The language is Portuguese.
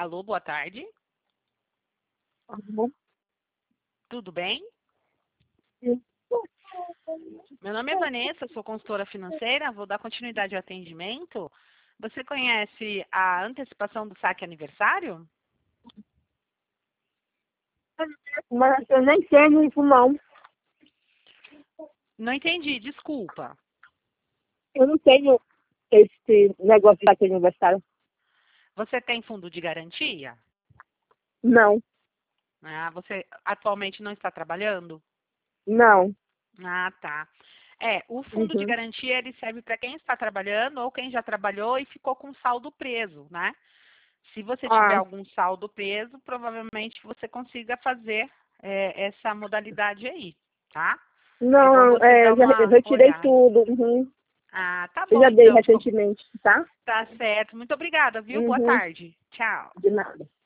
Alô, boa tarde. Alô? Tudo bem? Sim. Meu nome é Vanessa, sou consultora financeira, vou dar continuidade ao atendimento. Você conhece a antecipação do saque aniversário? Mas eu nem tenho isso, não. Não entendi, desculpa. Eu não tenho esse negócio de aquele aniversário. Você tem fundo de garantia? Não, Ah, você atualmente não está trabalhando? não. Ah, tá. O fundo de Uhum. garantia ele serve para quem está trabalhando ou quem já trabalhou e ficou com saldo preso, né? Se você tiver Ah, algum saldo preso, provavelmente você consiga fazer essa modalidade aí, tá? É bom não, você dar já uma retirei olhada. tudo. Uhum. Ah, tá Eu bom já dei então. recentemente, tá? Tá certo. Muito obrigada, viu? Boa Uhum. tarde. Tchau. De nada.